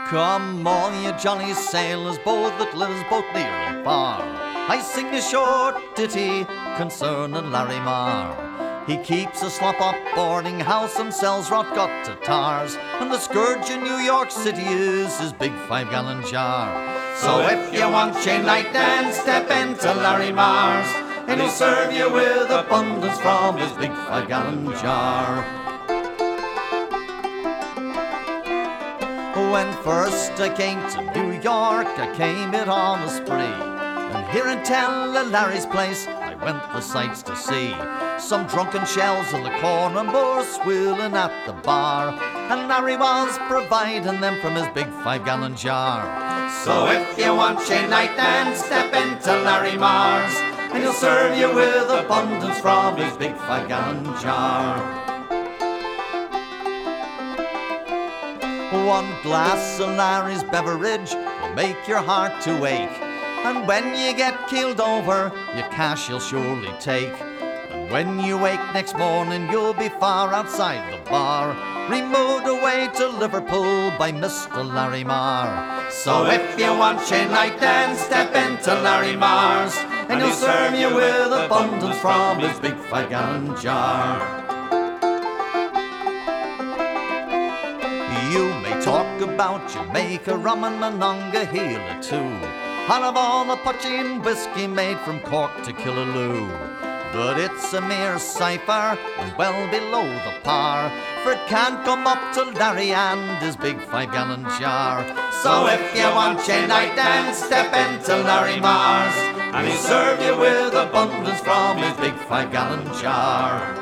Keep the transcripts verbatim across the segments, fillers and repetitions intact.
Come all you jolly sailors, both that lives both near and far, I sing a short ditty concerning Larry Marr. He keeps a slop-up boarding house and sells rot-gut to tars, and the scourge in New York City is his big five-gallon jar. So if you want chain light, then step into Larry Marr's, and he'll serve you with abundance from his big five-gallon jar. When first I came to New York, I came it on a spree, and here in tell of Larry's place, I went the sights to see. Some drunken shells in the corner, more swilling at the bar, and Larry was providing them from his big five-gallon jar. So if you want chain light, then step into Larry Marr's, and he'll serve you with abundance from his big five-gallon jar. One glass of Larry's beverage will make your heart to ache, and when you get keeled over, your cash you'll surely take. And when you wake next morning, you'll be far outside the bar, removed away to Liverpool by Mister Larry Marr. So if you want chain light, then step into Larry Marr's, and he'll serve you with abundance from his big five-gallon jar. You may talk about Jamaica rum and Monongahela too, and of all the punching whiskey made from Cork to Killaloe, but it's a mere cipher and well below the par, for it can't come up to Larry and his big five-gallon jar. So if you want chain light, then step into Larry Marr's, and he'll serve you with abundance from his big five-gallon jar.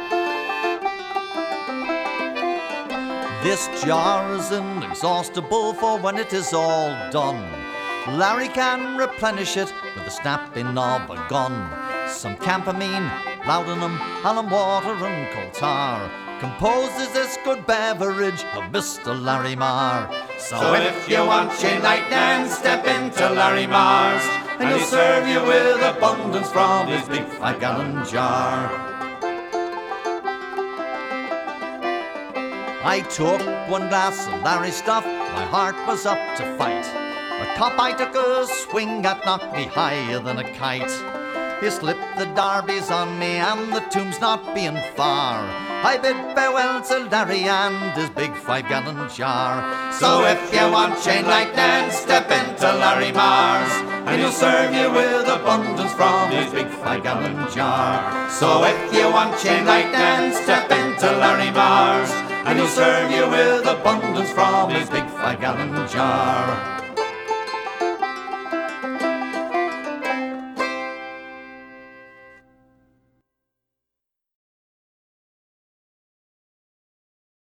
This jar is inexhaustible, for when it is all done, Larry can replenish it with the snapping of a gun. Some campamine, laudanum, alum water and coal tar composes this good beverage of Mister Larry Marr. So if you want chain light, then step into Larry Marr's, and he'll serve you with abundance from his big five-gallon jar. I took one glass of Larry's stuff, my heart was up to fight. A cop I took a swing at knocked me higher than a kite. He slipped the darbies on me, and the tomb's not being far, I bid farewell to Larry and his big five-gallon jar. So if you want chain light, then step into Larry Marr's, and he'll serve you with abundance from his big five-gallon jar. So if you want chain light, then step into Larry Marr's, and he'll serve you with abundance from his big five-gallon jar.